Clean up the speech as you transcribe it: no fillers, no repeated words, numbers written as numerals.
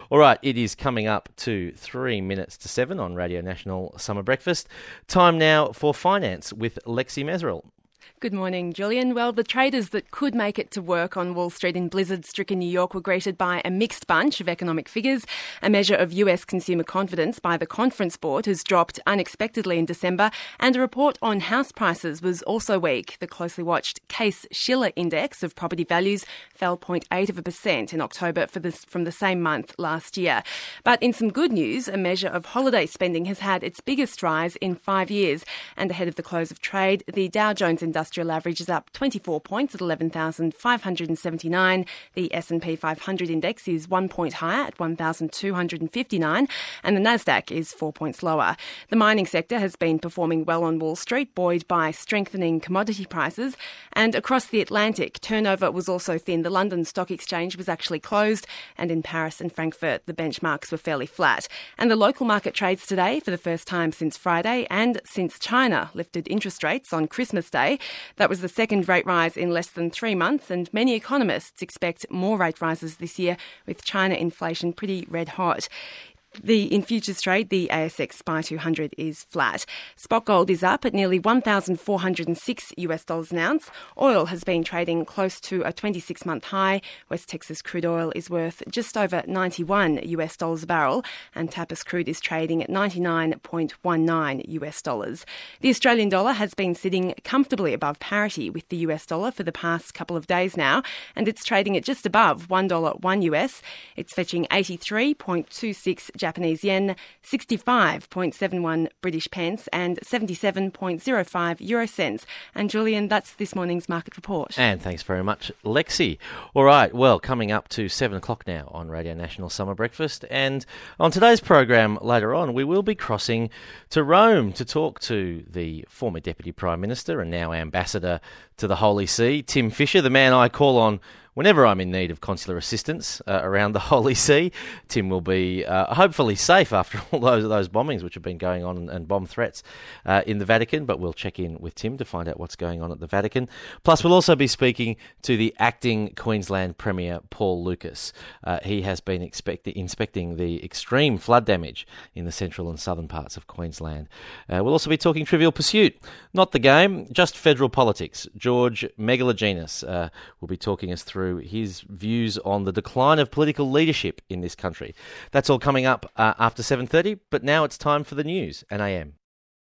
All right, it is coming up to 3 minutes to 7 on Radio National Summer Breakfast. Time now for finance with Lexi Mesrel. Good morning, Julian. Well, the traders that could make it to work on Wall Street in blizzard-stricken New York were greeted by a mixed bunch of economic figures. A measure of US consumer confidence by the Conference Board has dropped unexpectedly in December, and a report on house prices was also weak. The closely watched Case-Shiller Index of property values fell 0.8% in October from the same month last year. But in some good news, a measure of holiday spending has had its biggest rise in 5 years. And ahead of the close of trade, the Dow Jones Industrial average is up 24 points at 11,579. The S&P 500 index is 1 point higher at 1,259, and the Nasdaq is 4 points lower. The mining sector has been performing well on Wall Street, buoyed by strengthening commodity prices. And across the Atlantic, turnover was also thin. The London Stock Exchange was actually closed, and in Paris and Frankfurt, the benchmarks were fairly flat. And the local market trades today for the first time since Friday, and since China lifted interest rates on Christmas Day. That was the second rate rise in less than 3 months, and many economists expect more rate rises this year, with China inflation pretty red hot. In futures trade, the ASX SPI 200 is flat. Spot gold is up at nearly $1,406 an ounce. Oil has been trading close to a 26-month high. West Texas crude oil is worth just over $91 a barrel, and Tapis crude is trading at $99.19. The Australian dollar has been sitting comfortably above parity with the US dollar for the past couple of days now, and it's trading at just above $1.01 US. It's fetching 83.26 Japanese yen, 65.71 British pence, and 77.05 euro cents. And Julian, that's this morning's market report. And thanks very much, Lexi. All right, well, coming up to 7 o'clock now on Radio National Summer Breakfast. And on today's program later on, we will be crossing to Rome to talk to the former Deputy Prime Minister and now Ambassador to the Holy See, Tim Fischer, the man I call on whenever I'm in need of consular assistance around the Holy See. Tim will be hopefully safe after all those bombings which have been going on and bomb threats in the Vatican, but we'll check in with Tim to find out what's going on at the Vatican. Plus, we'll also be speaking to the acting Queensland Premier, Paul Lucas. He has been inspecting the extreme flood damage in the central and southern parts of Queensland. We'll also be talking Trivial Pursuit, not the game, just federal politics. George Megalogenis will be talking us through his views on the decline of political leadership in this country. That's all coming up after 7:30, but now it's time for the news and AM.